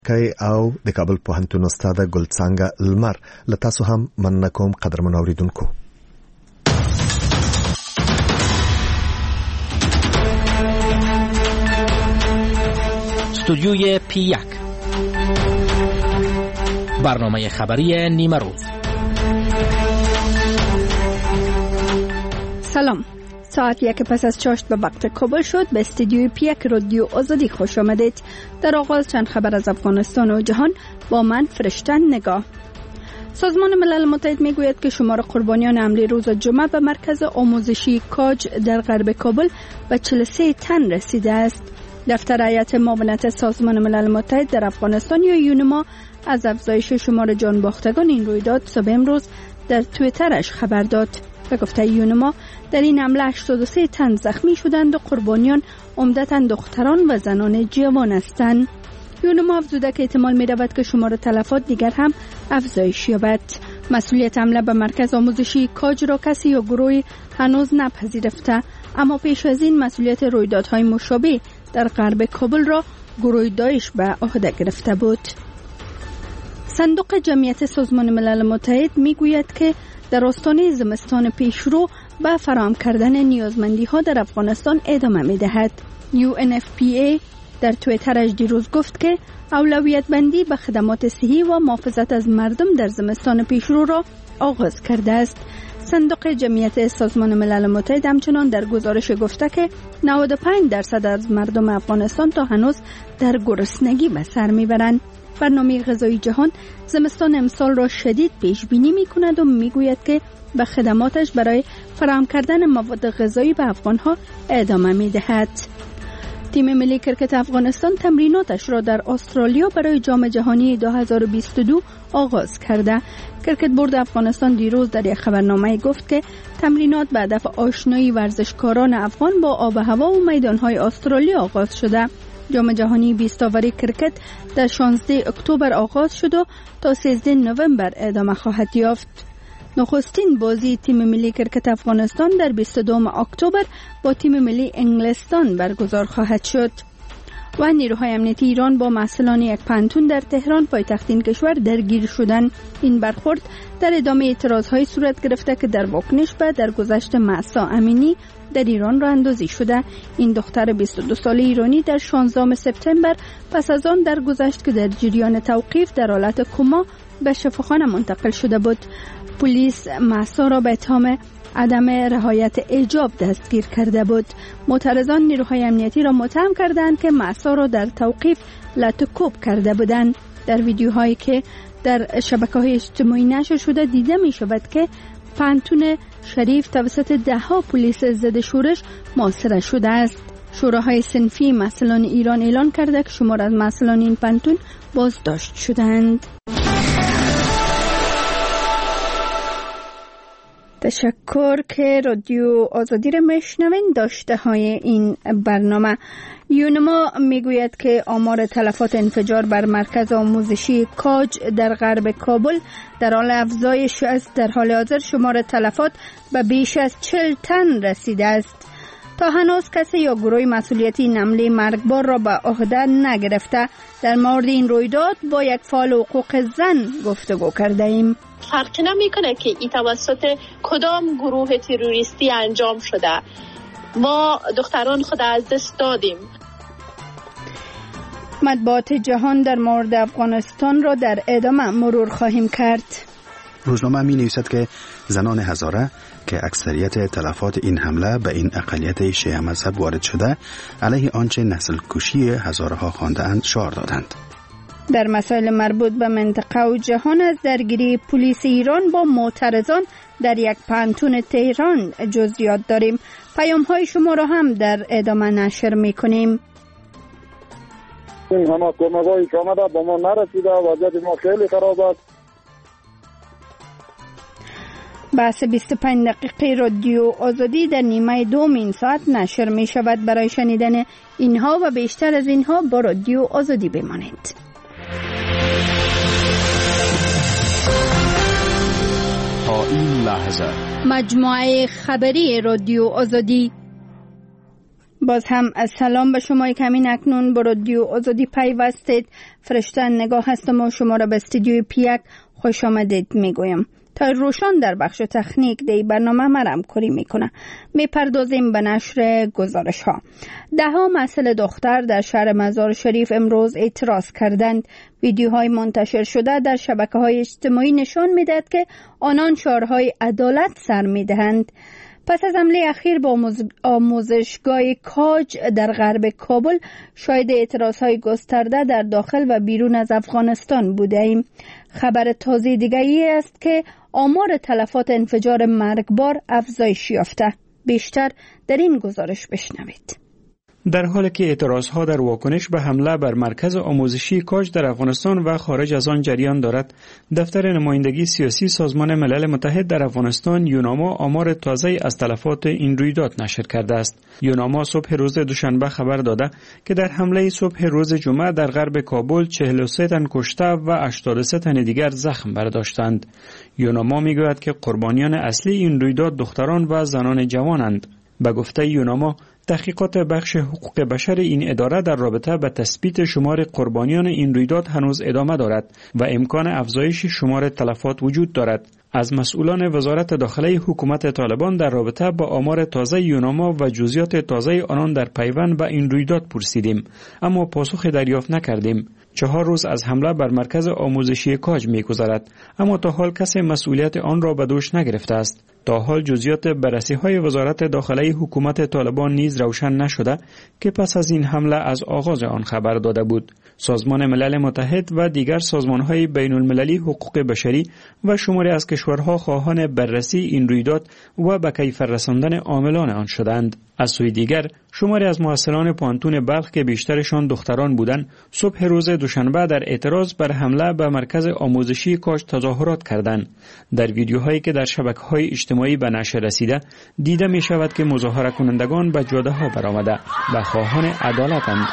او د کابل پوهنتون استاد ګلڅنګه لمر لتاسو هم مننه کوم قدرمن اوریدونکو. استودیوی P1 برنامه خبری نیمه روز. سلام، ساعت 1 پس از چاشت به وقت کابل شد. به استودیوی P1 رادیو آزادی خوش آمدید. در آغاز چند خبر از افغانستان و جهان با من فرشتن نگاه. سازمان ملل متحد میگوید که شمار قربانیان حمله روز جمعه به مرکز آموزشی کاج در غرب کابل به 43 تن رسیده است. دفتر هیئت معاونت سازمان ملل متحد در افغانستان یا یونما از افزایش شمار جان باختگان این رویداد صبح امروز در توییترش خبر داد. به گفته یونما در این حمله 83 تن زخمی شدند و قربانیان عمدتاً دختران و زنان جوان هستند. یونما افزوده که احتمال می رود که شمار تلفات دیگر هم افزایش یابد. مسئولیت حمله به مرکز آموزشی کاج را کسی یا گروهی هنوز نپذیرفته، اما پیش از این مسئولیت رویدادهای مشابه در غرب کابل را گروه داعش به عهده گرفته بود. صندوق جمعیت سازمان ملل متحد می گوید که در آستانه زمستان پیشرو به فراهم کردن نیازمندی ها در افغانستان ادامه می دهد. UNFPA در توییترش دیروز گفت که اولویت بندی به خدمات صحی و محافظت از مردم در زمستان پیشرو را آغاز کرده است. صندوق جمعیت سازمان ملل متحد همچنان در گزارش گفته که 95% از مردم افغانستان تا هنوز در گرسنگی به سر میبرند. برنامه غذایی جهان زمستان امسال را شدید پیش بینی می کند و می گوید که به خدماتش برای فراهم کردن مواد غذایی به افغانها ادامه می دهد. تیم ملی کرکت افغانستان تمریناتش را در استرالیا برای جام جهانی 2022 آغاز کرده. کرکت بورد افغانستان دیروز در یک خبرنامه گفت که تمرینات به هدف آشنایی ورزشکاران افغان با آب و هوا و میدانهای استرالیا آغاز شده. جام جهانی 20 اوری کرکت در 16 اکتبر آغاز شد و تا 13 نوامبر ادامه خواهد یافت. نخستین بازی تیم ملی کرکت افغانستان در 22 اکتبر با تیم ملی انگلستان برگزار خواهد شد. و نیروهای امنیتی ایران با مسئولان یک پانتون در تهران پایتخت این کشور درگیر شدند. این برخورد در ادامه اعتراضهای صورت گرفته که در واکنش به درگذشت مهسا امینی در ایران راه اندازی شده. این دختر 22 ساله ایرانی در 16 سپتامبر پس از آن درگذشت که در جریان توقیف در حالت کما به شفاخانه منتقل شده بود. پلیس مهسا را به اتهام عدم رعایت حجاب دستگیر کرده بود. معترضان نیروهای امنیتی را متهم کردند که مهسا را در توقیف لطوکوب کرده بودند. در ویدیوهایی که در شبکه‌های اجتماعی نشر شده دیده می شود که پانتون شریف توسط ده‌ها پلیس ضد شورش محاصره شده است. شوراهای صنفی مسئولان ایران اعلان کرده که شمار از مسئولان این پانتون بازداشت شدند. تشکر که رادیو آزادی را میشنوین. داشته های این برنامه. یونما میگوید که آمار تلفات انفجار بر مرکز آموزشی کاج در غرب کابل در حال افزایش است. در حال حاضر شمار تلفات به بیش از 40 تن رسیده است. تا هنوز کسی یا گروه مسئولیتی این حمله مرگبار را به عهده نگرفته. در مورد این رویداد با یک فعال حقوق زن گفتگو کرده ایم. فرقی نمیکنه که این توسط کدام گروه تروریستی انجام شده. ما دختران خود از دست دادیم. مطبوعات جهان در مورد افغانستان را در ادامه مرور خواهیم کرد. روزنامه می نویسد که زنان هزاره که اکثریت تلفات این حمله به این اقلیت شیعه مذهب وارد شده علیه آنچه نسل کشی هزاره ها خوانده‌اند شعار دادند. در مسائل مربوط به منطقه و جهان از درگیری پلیس ایران با معترضان در یک پانتون تهران جزئیات داریم. پیام های شما را هم در ادامه نشر میکنیم. این همه کمک‌هایی که آمده با ما نرسیده، وضعیت ما خیلی خراب است. بحث 25 دقیقه رادیو آزادی در نیمه دوم این ساعت نشر می شود. برای شنیدن اینها و بیشتر از اینها با رادیو آزادی بمانید. تا این لحظه مجموعه خبری رادیو آزادی. باز هم از سلام به شما که همین اکنون به رادیو آزادی پیوستید. فرشته نگاه هستم و شما را به استودیوی پیک خوش آمدید میگویم. تا روشان در بخش تکنیک دی برنامه مرم کاری میکنه. میپردازیم به نشر گزارش ها. 10 مسئله دختر در شهر مزار شریف امروز اعتراض کردند. ویدیوهای منتشر شده در شبکه‌های اجتماعی نشان میدهد که آنان شعارهای عدالت سر میدهند. پس از حمله اخیر با آموزشگاه کاج در غرب کابل شاهد اعتراضهای گسترده در داخل و بیرون از افغانستان بوده ایم. خبر تازه دیگری است که آمار تلفات انفجار مرگبار افزایش یافته. بیشتر در این گزارش بشنوید. در حالی که اعتراضها در واکنش به حمله بر مرکز آموزشی کاج در افغانستان و خارج از آن جریان دارد، دفتر نمایندگی سیاسی سازمان ملل متحد در افغانستان یوناما آمار تازه از تلفات این رویداد نشر کرده است. یوناما صبح روز دوشنبه خبر داده که در حمله صبح روز جمعه در غرب کابل 43 تن کشته و 83 تن دیگر زخم برداشتند. یوناما میگوید که قربانیان اصلی این رویداد دختران و زنان جوانند. به گفته یوناما، تحقیقات بخش حقوق بشر این اداره در رابطه با تثبیت شمار قربانیان این رویداد هنوز ادامه دارد و امکان افزایش شمار تلفات وجود دارد. از مسئولان وزارت داخله حکومت طالبان در رابطه با آمار تازه یوناما و جزئیات تازه آنان در پیوند به این رویداد پرسیدیم، اما پاسخ دریافت نکردیم. 4 روز از حمله بر مرکز آموزشی کاج می‌گذرد، اما تا حال کسی مسئولیت آن را به دوش نگرفته است. تا حال جزئیات بررسی‌های وزارت داخله حکومت طالبان نیز روشن نشده که پس از این حمله از آغاز آن خبر داده بود. سازمان ملل متحد و دیگر سازمان‌های بین‌المللی حقوق بشری و شماری از کشورها خواهان بررسی این رویداد و به کیفر رساندن عاملان آن شدند. از سوی دیگر شماری از محصلان پانتون بلخ که بیشترشان دختران بودند، صبح روز دوشنبه در اعتراض بر حمله به مرکز آموزشی کاج تظاهرات کردند. در ویدیوهایی که در شبکه‌های اجتماعی به نشر رسیده، دیده می شود که مظاهره کنندگان به جاده‌ها برآمده و خواهان عدالتند.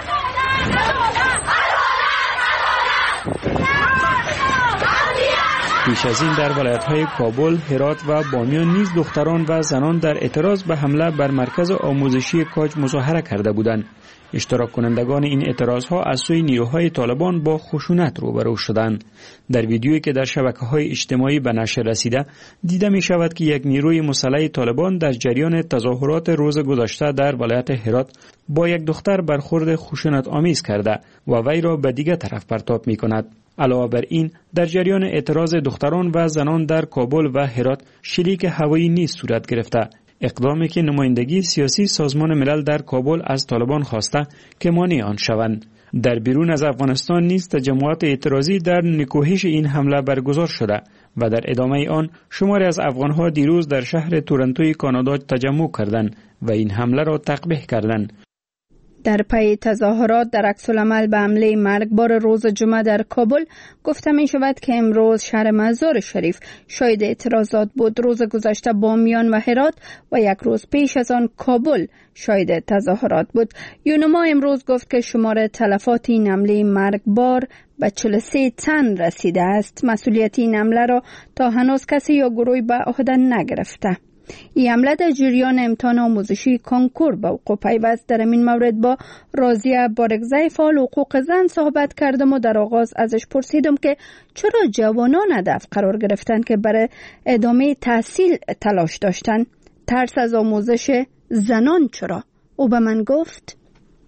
پیش از این در ولایت‌های کابل، هرات و بامیان نیز دختران و زنان در اعتراض به حمله بر مرکز آموزشی کاج مظاهره کرده بودند. اشتراک کنندگان این اعتراضها از سوی نیروهای طالبان با خشونت روبرو شدند. در ویدیویی که در شبکه‌های اجتماعی به نشر رسیده، دیده می شود که یک نیروی مسلح طالبان در جریان تظاهرات روز گذشته در ولایت هرات با یک دختر برخورد خشونت آمیز کرده و وی را به دیگر طرف پرتاب می کند. علاوه بر این، در جریان اعتراض دختران و زنان در کابل و هرات شلیک هوایی نیز صورت گرفته. اقدامی که نمایندگی سیاسی سازمان ملل در کابل از طالبان خواسته که مانع آن شوند. در بیرون از افغانستان نیز تجمعات اعتراضی در نکوهش این حمله برگزار شده و در ادامه آن شماری از افغانها دیروز در شهر تورنتوی کانادا تجمع کردند و این حمله را تقبیح کردند. در پی تظاهرات در عکس‌العمل به حمله مرگبار روز جمعه در کابل گفته می شود که امروز شهر مزار شریف شاهد اعتراضات بود. روز گذشته بامیان و هرات و یک روز پیش از آن کابل شاهد تظاهرات بود. یوناما امروز گفت که شمار تلفات این حمله مرگبار به 43 تن رسیده است. مسئولیت این حمله را تا هنوز کسی یا گروهی به عهده نگرفته. این حمله در جریان امتحان آموزشی کنکور به وقوع پیوست. در این مورد با راضیه بارگزی فعال حقوق زن صحبت کردم و در آغاز ازش پرسیدم که چرا جوانان هدف قرار گرفتن که برای ادامه تحصیل تلاش داشتن؟ ترس از آموزش زنان چرا؟ او به من گفت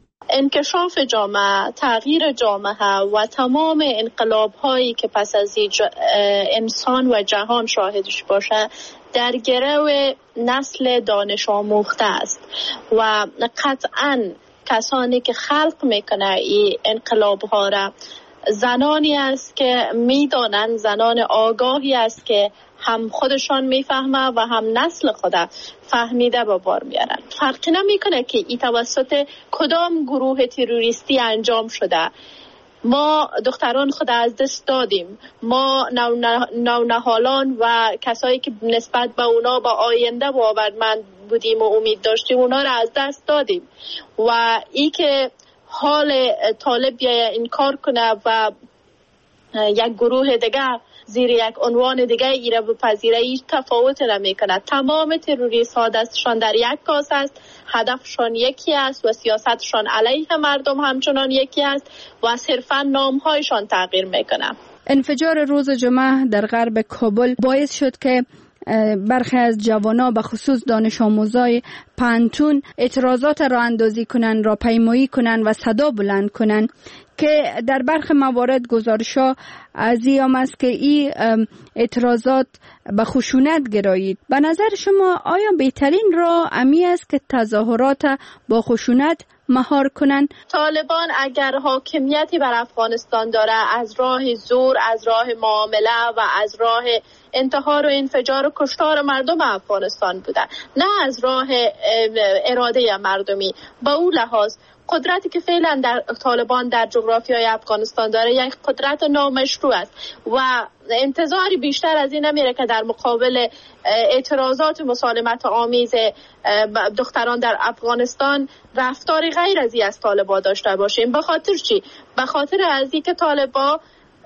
انکشاف جامعه، تغییر جامعه و تمام انقلاب هایی که پس از انسان و جهان شاهدش باشه در گرو نسل دانش آموخته است و قطعاً کسانی که خلق میکنه این انقلاب ها را زنانی است که میدانند، زنان آگاهی است که هم خودشان میفهمه و هم نسل خود فهمیده به بار میارن. فرقی نمیکنه که این توسط کدام گروه تروریستی انجام شده. ما دختران خود از دست دادیم. ما نونهالان و کسایی که نسبت به اونا با آینده باورمند بودیم و امید داشتیم اونا را از دست دادیم و ای که حال طالب این کار کنه و یک گروه دیگه زیر یک عنوان دیگه ایره بپذیره، هیچ تفاوت نمیکنه. تمام تروریست ها دستشان در یک کاسه است، هدفشان یکی است و سیاستشان علیه مردم همچنان یکی است و صرفا نامهایشان تغییر میکنه. انفجار روز جمعه در غرب کابل باعث شد که برخی از جوانان به خصوص دانش آموزای پانتون اعتراضات را اندازی کنند، را پیمایی کنند و صدا بلند کنند که در برخی موارد گزارش‌ها از این است که این اعتراضات به خشونت گرایید. به نظر شما آیا بهترین راه امی است که تظاهرات با خشونت مهار کنند؟ طالبان اگر حاکمیتی بر افغانستان داره، از راه زور، از راه معامله و از راه انتحار و انفجار و کشتار مردم افغانستان بوده، نه از راه اراده مردمی. با اون لحاظ قدرتی که فعلا در طالبان در جغرافیای افغانستان داره یک قدرت نامشروع است و انتظاری بیشتر از این نمیره که در مقابل اعتراضات مسالمت آمیز دختران در افغانستان رفتاری غیر از این از طالبان داشته باشیم. به خاطر چی؟ به خاطر از این که طالبان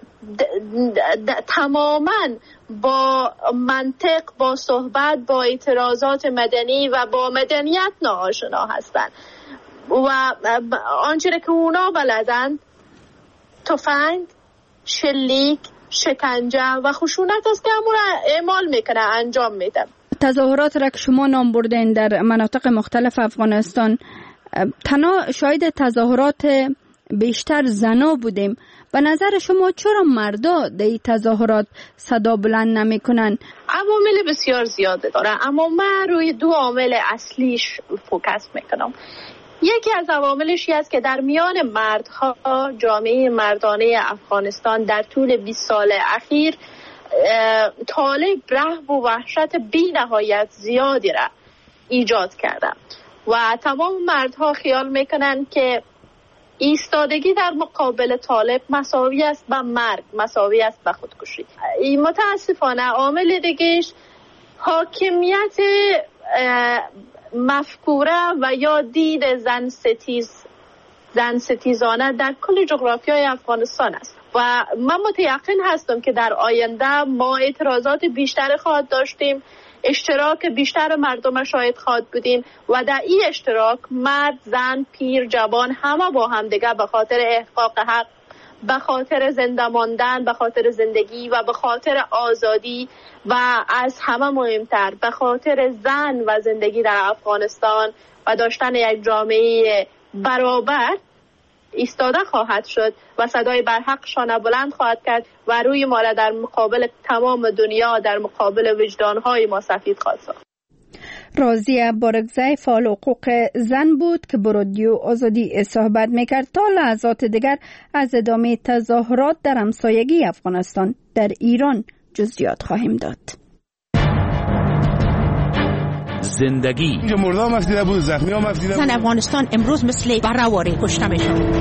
تماما با منطق، با صحبت، با اعتراضات مدنی و با مدنیت ناآشنا هستند و آنچه که اونا بلدند تفنگ، شلیک، شکنجه و خشونت است که همون اعمال میکنه، انجام میده. تظاهرات را که شما نام بردین در مناطق مختلف افغانستان، تنها شاهد تظاهرات بیشتر زنا بودیم. به نظر شما چرا مردا در این تظاهرات صدا بلند نمی کنن؟ عوامل بسیار زیاده داره، اما من روی دو عامل اصلیش فوکس میکنم. یکی از عواملش است که در میان مردها، جامعه مردانه افغانستان در طول 20 سال اخیر طالب رهب و وحشت بی نهایت زیادی را ایجاد کرده و تمام مردها خیال میکنن که ایستادگی در مقابل طالب مساوی است به مرگ، مساوی است به خودکشی. متاسفانه عامل دیگهش حاکمیت مفکوره و یا دید زن ستیزانه در کل جغرافیای افغانستان است و من متیقن هستم که در آینده ما اعتراضات بیشتر خواهد داشتیم، اشتراک بیشتر مردم شاهد خواهد بودیم و در این اشتراک مرد، زن، پیر، جوان همه با هم دیگه به خاطر احقاق حق، به خاطر زنده ماندن، به خاطر زندگی و به خاطر آزادی و از همه مهمتر به خاطر زن و زندگی در افغانستان و داشتن یک جامعه برابر ایستاده خواهد شد و صدای برحقشان بلند خواهد کرد و روی ما را در مقابل تمام دنیا، در مقابل وجدانهای ما سفید خواهد ساخت. راضیه بارگزای فعال حقوق زن بود که با رادیو آزادی صحبت میکرد. تا لحظات دیگر از ادامه تظاهرات در همسایگی افغانستان در ایران جزئیات خواهیم داد. زندگی مردم مفتیده بود، زخمی هم مفتیده بود. زن افغانستان امروز مثل برهواری کشته میشن.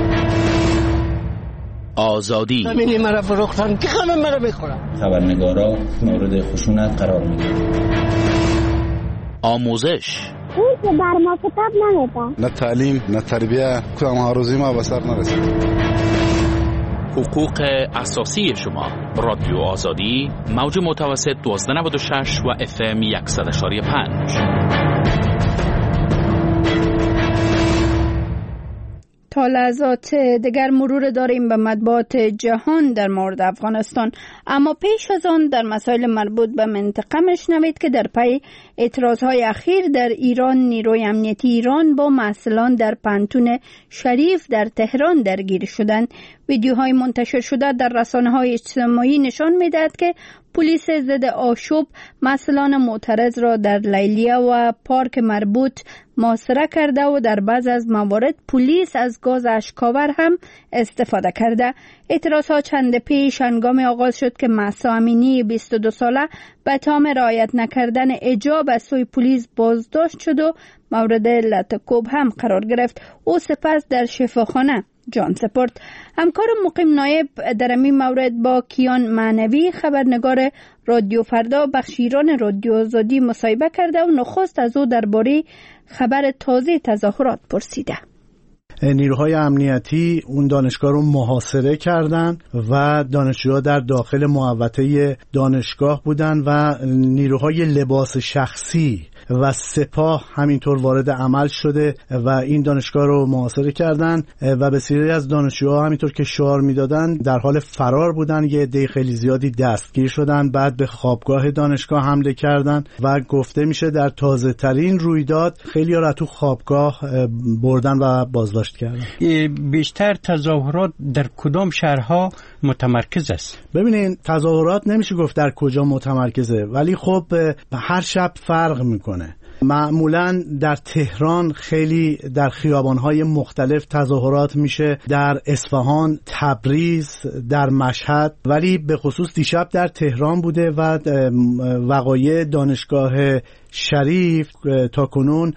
آزادی همینی مرا فروختن که همه مرا بخورن. خبرنگارا مورد خشونت قرار میگیرن. آموزش اون که بر ما کتاب نمیده، نه تعلیم نه تربیه، کدام هاروزی ما به سر نرسید. حقوق اساسی شما. رادیو آزادی، موج متوسط 1296 و FM 100.5. تا لحظات دیگر مرور داریم به مطبوعات جهان در مورد افغانستان، اما پیش از آن در مسائل مربوط به منطقه مشنوید که در پی اعتراضهای اخیر در ایران نیروی امنیتی ایران با محصلان در پانتون شریف در تهران درگیر شدند. ویدیوهای منتشر شده در رسانه‌های اجتماعی نشان می‌دهد که پلیس ضد آشوب محصلان معترض را در لیلیه و پارک مربوط محاصره کرده و در بعض از موارد پلیس از گاز اشک‌آور هم استفاده کرده. اعتراضها چند پیش هنگام آغاز شد که مهسا امینی 22 ساله به اتهام رعایت نکردن حجاب از سوی پلیس بازداشت شد و مورد لطکوب هم قرار گرفت. او سپس در شفاخانه جان سپرد. همکار مقیم نایب در این مورد با کیان معنوی خبرنگار رادیو فردا بخش ایران رادیو آزادی مصاحبه کرده و نخست از او درباره خبر تازه تظاهرات پرسیده. نیروهای امنیتی اون دانشگاه رو محاصره کردن و دانشجوها در داخل محوطه دانشگاه بودن و نیروهای لباس شخصی و سپاه همینطور وارد عمل شده و این دانشگاه رو محاصره کردن و بسیاری از دانشجوها همینطور که شعار میدادن در حال فرار بودن. یه عده خیلی زیادی دستگیر شدن، بعد به خوابگاه دانشگاه حمله کردن و گفته میشه در تازه ترین رویداد خیلی ها تو خوابگاه بردن و بازداشت کردن. بیشتر تظاهرات در کدام شهرها متمرکز است؟ ببینین تظاهرات نمیشه گفت در کجا متمرکزه، ولی خب هر شب فرق میکنه. معمولا در تهران خیلی در خیابان‌های مختلف تظاهرات میشه، در اصفهان، تبریز، در مشهد، ولی به خصوص دیشب در تهران بوده و وقایع دانشگاه شریف تا کنون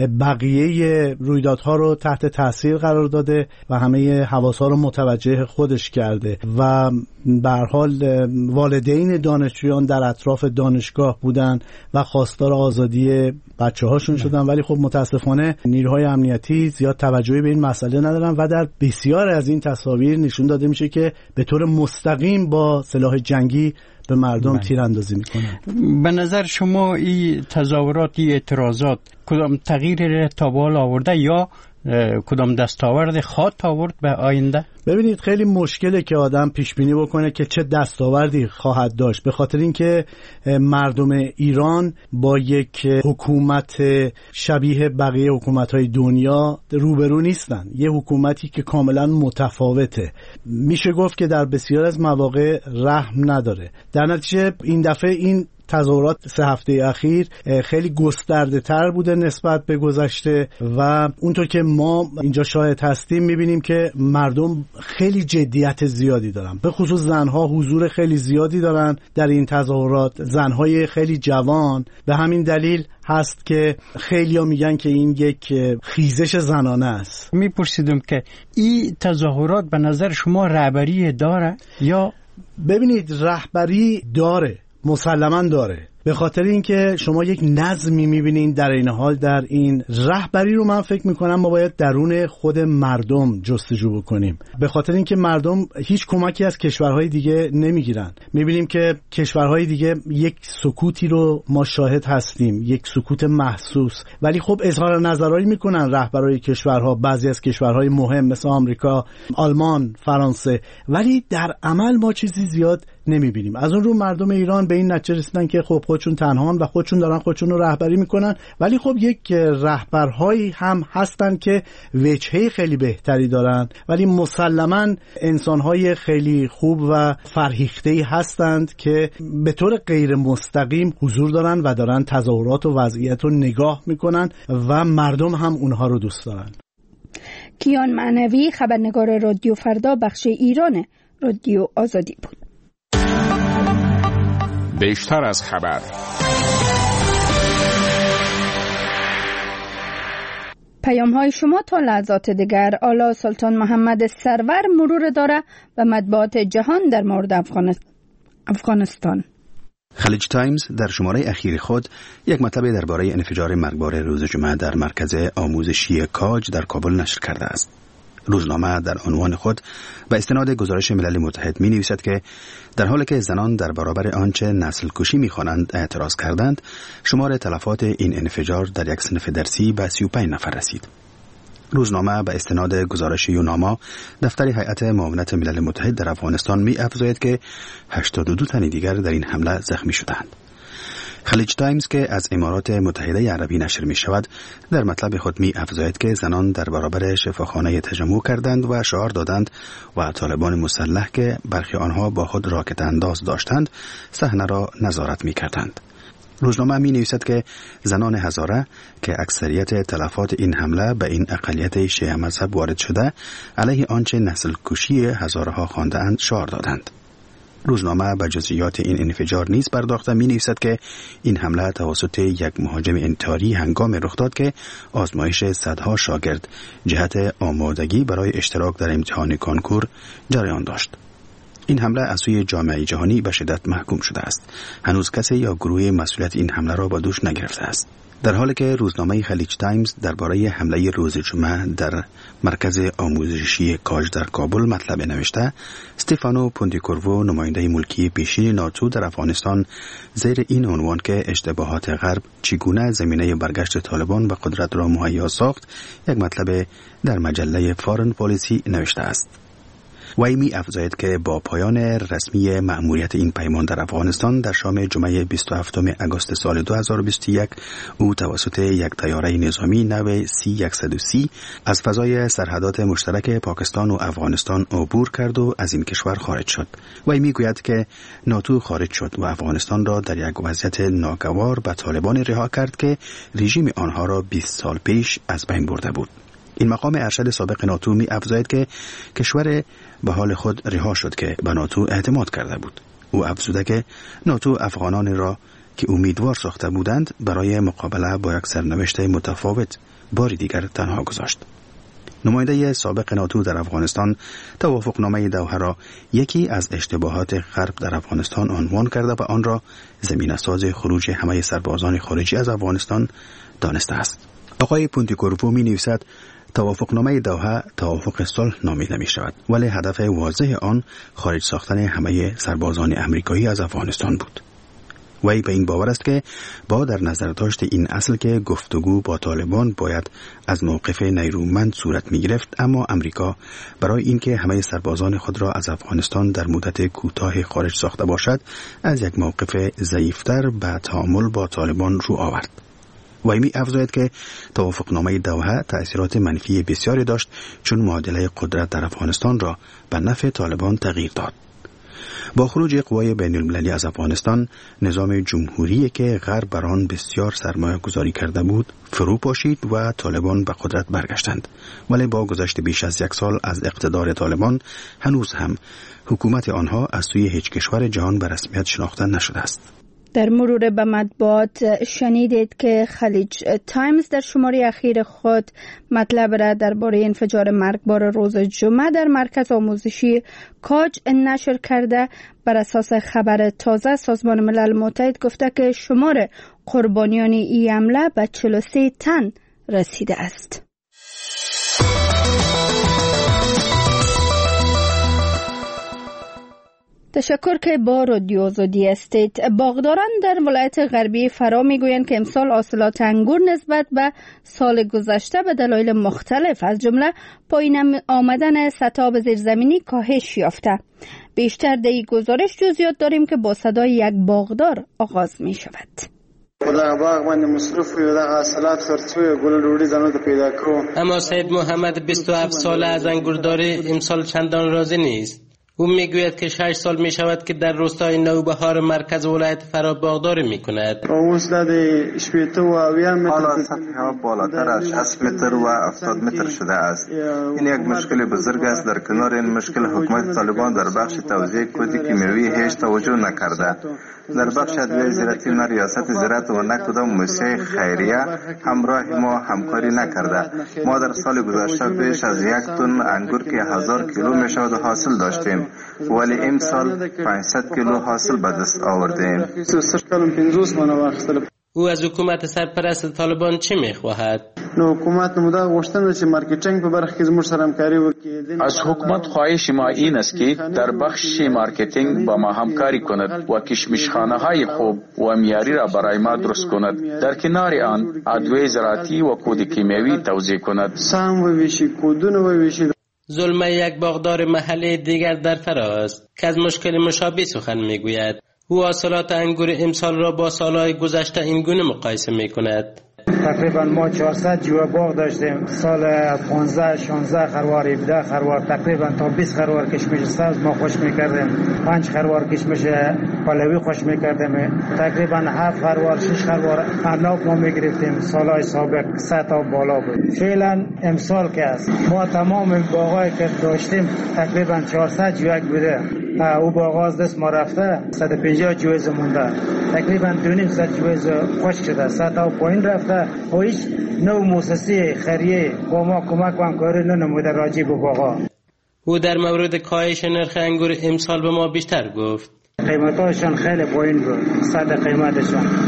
بقیه رویدادها رو تحت تاثیر قرار داده و همه حواس‌ها رو متوجه خودش کرده و به هر حال والدین دانشجویان در اطراف دانشگاه بودن و خواستار آزادی بچه‌هاشون شدن، ولی خب متاسفانه نیروهای امنیتی زیاد توجهی به این مسئله ندارن و در بسیار از این تصاویر نشون داده میشه که به طور مستقیم با سلاح جنگی به مردم تیراندازی میکنن. به نظر شما این تظاهرات، این اعتراضات کدام تغییری تا بالا آورده یا کدام دستاورد خواهد آورد به آینده؟ ببینید خیلی مشکله که آدم پیش بینی بکنه که چه دستاوردی خواهد داشت، به خاطر اینکه مردم ایران با یک حکومت شبیه بقیه حکومت‌های دنیا روبرو نیستن. یه حکومتی که کاملا متفاوته، میشه گفت که در بسیار از مواقع رحم نداره. در نتیجه این دفعه این تظاهرات 3 هفته اخیر خیلی گسترده تر بوده نسبت به گذشته و اونطور که ما اینجا شاهد هستیم میبینیم که مردم خیلی جدیت زیادی دارن، به خصوص زنها حضور خیلی زیادی دارن در این تظاهرات، زنهای خیلی جوان. به همین دلیل هست که خیلی ها میگن که این یک خیزش زنانه است. میپرسیدم که این تظاهرات به نظر شما رهبری داره یا؟ ببینید رهبری داره، مسلماً داره، به خاطر اینکه شما یک نظمی میبینین. در این حال در این رهبری رو من فکر میکنم ما باید درون خود مردم جستجو بکنیم، به خاطر اینکه مردم هیچ کمکی از کشورهای دیگه نمیگیرن. میبینیم که کشورهای دیگه یک سکوتی رو ما شاهد هستیم، یک سکوت محسوس، ولی خب اظهار نظرایی میکنن رهبرای کشورها، بعضی از کشورهای مهم مثل آمریکا، آلمان، فرانسه، ولی در عمل ما چیزی زیاد نمیبینیم. از اون رو مردم ایران به این نتیجه رسیدن که خب خودشون تنهان و خودشون دارن خودشون رو رهبری میکنن، ولی خب یک رهبرهایی هم هستن که وجهه خیلی بهتری دارن، ولی مسلماً انسانهای خیلی خوب و فرهیخته‌ای هستند که به طور غیر مستقیم حضور دارن و دارن تظاهرات و وضعیت رو نگاه میکنن و مردم هم اونها رو دوست دارن. کیان معنوی، خبرنگار رادیو فردا بخش ایران رادیو آزادی بود. بیشتر از خبر. پیام‌های شما تا لحظات دیگر. آلا سلطان محمد سرور مرور داره و مطبوعات جهان در مورد افغانستان. خلیج تایمز در شماره اخیر خود یک مطلب درباره انفجار مرگبار روز جمعه در مرکز آموزشی کاج در کابل نشر کرده است. روزنامه در عنوان خود به استناد گزارش ملل متحد می نویسد که در حالی که زنان در برابر آنچه نسل کشی می خوانند اعتراض کردند، شمار تلفات این انفجار در یک صنف درسی به 35 نفر رسید. روزنامه به استناد گزارش یوناما دفتر هیئت معاونت ملل متحد در افغانستان می افزاید که 82 تن دیگر در این حمله زخمی شدند. خلیج تایمز که از امارات متحده عربی نشر می شود در مطلب خود می افزاید که زنان در برابر شفاخانه تجمع کردند و شعار دادند و طالبان مسلح که برخی آنها با خود راکت انداز داشتند صحنه را نظارت می کردند. روزنامه می نویسد که زنان هزاره که اکثریت تلفات این حمله به این اقلیت شیعه مذهب وارد شده علیه آنچه نسل کشی هزارها خوانده اند شعار دادند. روزنامه به جزئیات این انفجار نیز پرداخته می نویسد که این حمله توسط یک مهاجم انتحاری هنگام رخ داد که آزمایش صدها شاگرد جهت آمادگی برای اشتراک در امتحان کنکور جریان داشت. این حمله از سوی جامعه جهانی به شدت محکوم شده است. هنوز کسی یا گروه مسئولیت این حمله را به دوش نگرفته است. در حالی که روزنامه خلیج تایمز درباره حمله روز جمعه در مرکز آموزشی کاج در کابل مطلب نوشته، استفانو پوندیکورو نماینده ملکی پیشین ناتو در افغانستان زیر این عنوان که اشتباهات غرب چگونه زمینه برگشت طالبان به قدرت را مهیا ساخت، یک مطلب در مجله فارن پالیسی نوشته است. وی می افزاید که با پایان رسمی مأموریت این پیمان در افغانستان در شام جمعه 27 آگوست سال 2021 او توسط یک طیاره نظامی نو C-130 از فضای سرحدات مشترک پاکستان و افغانستان عبور کرد و از این کشور خارج شد. وی می گوید که ناتو خارج شد و افغانستان را در یک وضعیت ناگوار به طالبان رها کرد که رژیم آنها را 20 سال پیش از بین برده بود. این مقام ارشد سابق ناتو می افزاید که کشور به حال خود رها شد که به ناتو اعتماد کرده بود. او افزوده که ناتو افغانان را که امیدوار ساخته بودند برای مقابله با یک سرنوشت متفاوت باری دیگر تنها گذاشت. نماینده سابق ناتو در افغانستان توافقنامه دوحه را یکی از اشتباهات غرب در افغانستان عنوان کرده و آن را زمینه ساز خروج همه سربازان خارجی از افغانستان دانسته است. آقای پونتیکورو می نویسد توافقنامه دوحه توافق صلح نامیده می شود، ولی هدف واضح آن خارج ساختن همه سربازان امریکایی از افغانستان بود. وی به این باور است که با در نظر داشت این اصل که گفتگو با طالبان باید از موقف نیرومند صورت می گرفت، اما امریکا برای اینکه همه سربازان خود را از افغانستان در مدت کوتاه خارج ساخته باشد از یک موقف ضعیفتر به تعامل با طالبان رو آورد. وی می افزاید که توافقنامه دوحه تأثیرات منفی بسیاری داشت چون معادله قدرت در افغانستان را به نفع طالبان تغییر داد. با خروج قوای بین المللی از افغانستان، نظام جمهوری که غرب بر آن بسیار سرمایه گذاری کرده بود فرو پاشید و طالبان به قدرت برگشتند. ولی با گذشت بیش از 1 سال از اقتدار طالبان هنوز هم حکومت آنها از سوی هیچ کشور جهان به رسمیت شناخته نشده است. در مرور به مطبوعات شنیدید که خلیج تایمز در شماره اخیر خود مطلب را درباره انفجار مرگبار روز جمعه در مرکز آموزشی کاج نشر کرده. بر اساس خبر تازه سازمان ملل متحد گفته که شمار قربانیان این حمله به 43 تن رسیده است. تشکر که با رادیو آزادی هستید. باغداران در ولایت غربی فرا میگویند که امسال حاصلات انگور نسبت به سال گذشته به دلایل مختلف از جمله پایین آمدن سطح آب زیرزمینی کاهش یافته. بیشتر در این گزارش جزئیات داریم که با صدای یک باغدار آغاز می شود. اما سید محمد 27 ساله از انگورداری امسال چندان راضی نیست. او میگوید که 6 سال می شود که در روستای نوبهار مرکز ولایت فرا باغداری می کند. حالا سطح هوا بالاتر از 60 متر و 70 متر شده است. این یک مشکل بزرگ است. در کنار این مشکل حکومت طالبان در بخش توزیع کود کیمیاوی هیچ توجه نکرده. در بخش ادویه زراعتی نه ریاست زراعت و نه کدام موسسه خیریه همراه ما همکاری نکرده. ما در سال گذشته بیش از 1 تن انگور که 1000 کیلو می شود حاصل داشتیم، ولی امسال 500 کیلو حاصل به دست آوردیم. او از حکومت سرپرست طالبان چه می‌خواهد؟ از حکومت خواهش ما این است که در بخش مارکتینگ با ما همکاری کند و کشمشخانه‌های خوب و معیاری را برای ما درست کند. در کنار آن ادویه زراعتی و کود کیمیاوی توزیع کند. ظلم یک باغدار محلی دیگر در فراست که از مشکل مشابه سخن میگوید. او حاصلات انگور امسال را با سالهای گذشته این گونه مقایسه میکند. تقریبا ما 400 جوه باغ داشتیم. سال 15 16 خروار 17 خروار تقریبا تا 20 خروار کشمش سبز ما خوش میکردیم. 5 خروار کشمش پالوی خوش میکردیم. تقریبا 7 خروار 6 خروار عناب ما میگرفتیم. سالهای سابق 100 تا بالا بود. فعلا امسال که است ما تمام باغایی که داشتیم تقریبا 400 جوه بوده. او باغ از دست ما رفته 150 جویز مونده. تقریبا 200 جویز خوش شده. 100 تا پایین رفته. و هیچ نوع مؤسسه خیریه با ما کمک و همکاری ننموده راجع به باغا. او در مورد کاهش نرخ انگور امسال به ما بیشتر گفت. قیمتاشون خیلی پایین بود. صد قیمتشون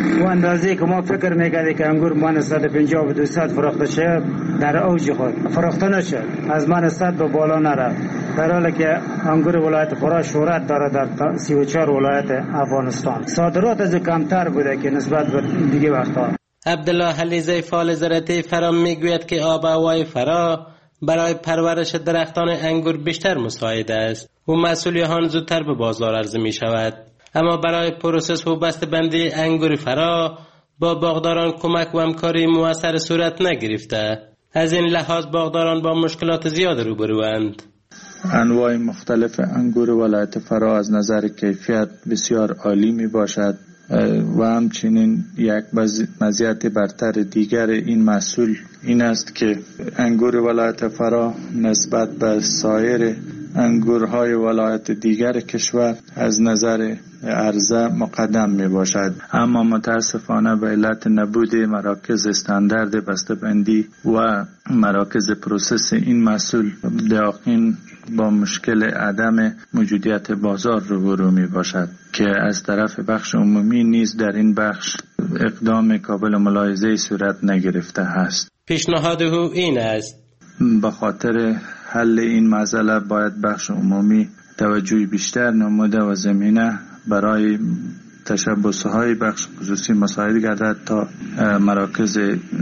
و اندازه که ما فکر میکردیم که انگور من 150 و 200 فروخته شد در اوج خود فروخته نشد، از من 100 به بالا نرفت، در حالی که انگور ولایت فرا شهرت داره در 34 ولایت افغانستان. صادرات از کمتر بوده که نسبت به دیگه وقتا. عبدالله حلیزه فعال زراعتی فرا میگوید که آب و هوای فرا برای پرورش درختان انگور بیشتر مساعد است و محصول آن زودتر به بازار عرضه می شود. اما برای پروسس و بسته‌بندی انگور فرا با باغداران کمک و همکاری مؤثر صورت نگرفته. از این لحاظ باغداران با مشکلات زیاد روبروند. انواع مختلف انگور ولایت فرا از نظر کیفیت بسیار عالی می باشد و همچنین یک مزیت برتر دیگر این محصول این است که انگور ولایت فرا نسبت به سایر انگورهای ولایت دیگر کشور از نظر عرضه مقدم می باشد، اما متاسفانه به علت نبود مراکز استاندارد بسته‌بندی و مراکز پروسس این محصول دقیقاً با مشکل عدم موجودیت بازار روبرو می باشد که از طرف بخش عمومی نیز در این بخش اقدام قابل ملاحظه صورت نگرفته است. پیشنهاد او این است: به خاطر حل این مسئله باید بخش عمومی توجه بیشتر نموده و زمینه برای تشبث‌های بخش خصوصی مساعد گردد تا مراکز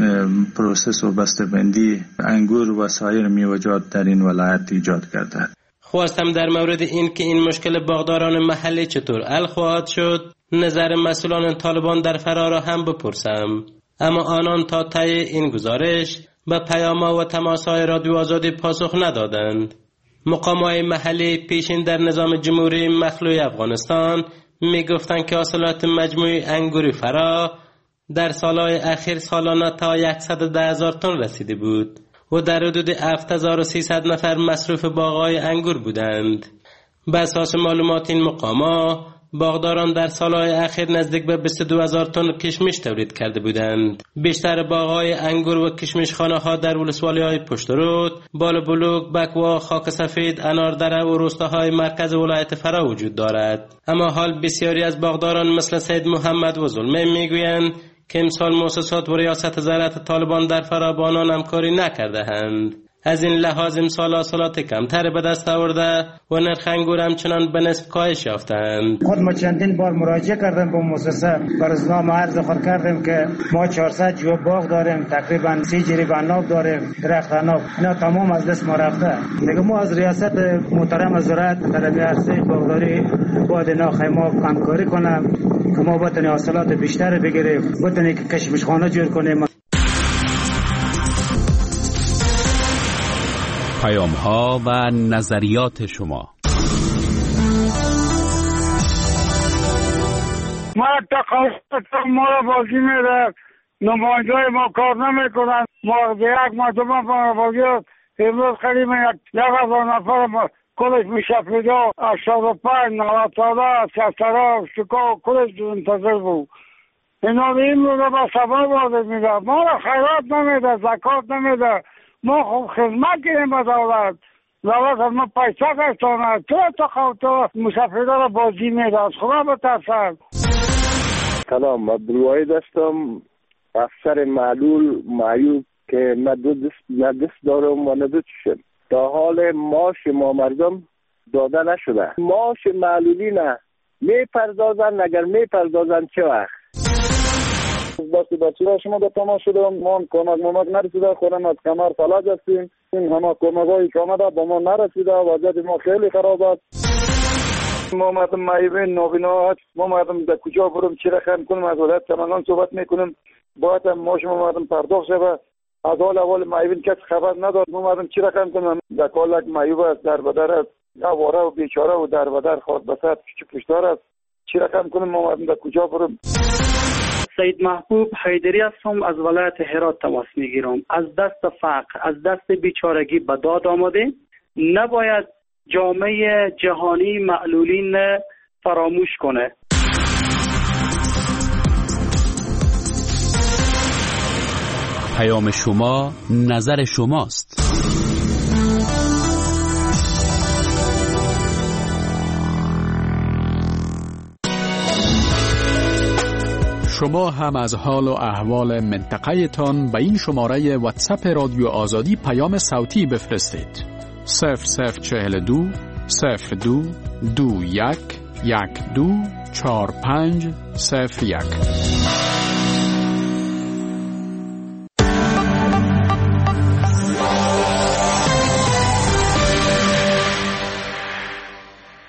پروسس و بسته‌بندی انگور و سایر میوه‌جات در این ولایت ایجاد گردد. خواستم در مورد این که این مشکل باغداران محلی چطور حل خواهد شد نظر مسئولان طالبان در فرا را هم بپرسم، اما آنان تا طی این گزارش به پیام‌ها و تماس‌های رادیو آزادی پاسخ ندادند. مقام‌های محلی پیشین در نظام جمهوری مخلوع افغانستان می گفتند که حاصلات مجموعی انگور فرا در سالهای اخیر سالانه تا 110,000 تن رسیده بود و در حدود 7300 نفر مصروف باغ‌های انگور بودند. به اساس معلومات این مقام‌ها باغداران در سالهای اخیر نزدیک به 22,000 تن کشمش تولید کرده بودند. بیشتر باغ‌های انگور و کشمشخانه‌ها در ولسوالی‌های پشترود، بالابلوک، بکوا، خاک سفید، اناردره و روستاهای مرکز ولایت فرا وجود دارد. اما حال بسیاری از باغداران مثل سید محمد و ظلمه میگویند که امسال مؤسسات و ریاست زراعت طالبان در فرا با آنان همکاری نکرده‌اند. از این لحاظ امسال حاصلات کمتر به دست آورده و نرخ انگور همچنان به نصف کاهش یافتند. خود ما چندین بار مراجعه کردیم به مؤسسه، برنامه عرض خود کردیم که ما 400 جو باغ داریم، تقریبا 30 جریب عناب داریم، درخت عناب، اینا تمام از دست ما رفته. دیگه ما از ریاست محترم زراعت در عرصه باغداری باید اینا ما همکاری کنم که ما بتونیم حاصلات بیشتر بگیریم، بتونیم که کشمشخانه جور کنیم. پیام‌ها و نظریات شما. ما تقاضا ما را بازی میده، نماینده‌های ما کار نمیکنن، ما یک ما دو ما بازی امروز خیلی یک 1000 نفر کلش میشه پیدا 85 نواتاده سسترا شکا کلش منتظر بود. اینا این رو به سبب بازی میده، ما را خیرات نمیده، زکات نمیده، ما خوب خدمت کنیم به دولت از ما پیسه گشتانه تو مسافرده را بازی میده، از خدا بترسن. سلام، عبدالواحد هستم، افسر معلول معیوب که نه دست دارم و نه دو چشم. تا حال معاش ما مردم داده نشده. معاش معلولی نه میپردازن، اگر میپردازن چه وقت؟ بسی بچه را شما به تماش شدم، ما کمک نرسیده، خودم از کمر فلج هستیم، این همه کمکایی که آمده با ما نرسیده، وضعیت ما خیلی خراب است. ما مردم معیوبین نابینا، ما مردم در کجا برم چی را خرم کنیم، از ولایت سمنگان صحبت میکنیم، باید ماش ما مردم پرداخت شده، از حال اول معیوبین کسی خبر نداد، ما مردم چی را خرم کنیم، در کالک معیوب است، در بدر است، آواره و بیچاره و در بدر خود بسد پشتار است، چی را خرم کنیم، ما مردم در کجا برم. سید محبوب حیدری هستم، از ولایت هرات تماس میگیرم. از دست فقر، از دست بیچارگی به داد آمده، نباید جامعه جهانی معلولین فراموش کنه. پیام شما نظر شماست. شما هم از حال و احوال منطقه تان به این شماره واتساپ رادیو آزادی پیام صوتی بفرستید. 0042 02 21 12 45 01.